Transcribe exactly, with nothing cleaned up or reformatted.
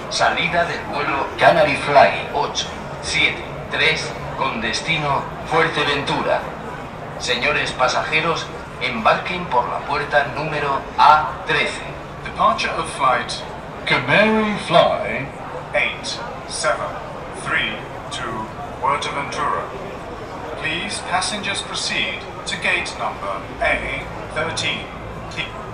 Salida del vuelo Canary Fly ocho siete tres con destino Fuerteventura. Señores pasajeros, embarquen por la puerta número A trece. Departure of flight Canary Fly eight seven three to Fuerteventura. Please, passengers proceed to gate number A thirteen.